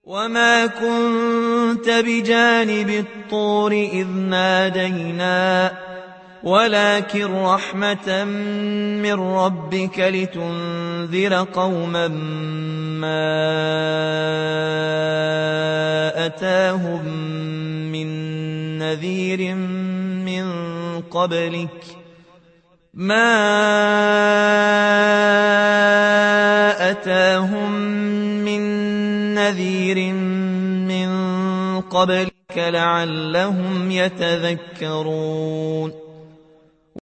وما كنت بجانب الطور إذ نادينا ولكن رحمة من ربك لتنذر قوما ما أتاهم من نذير من قبلك لعلهم يتذكرون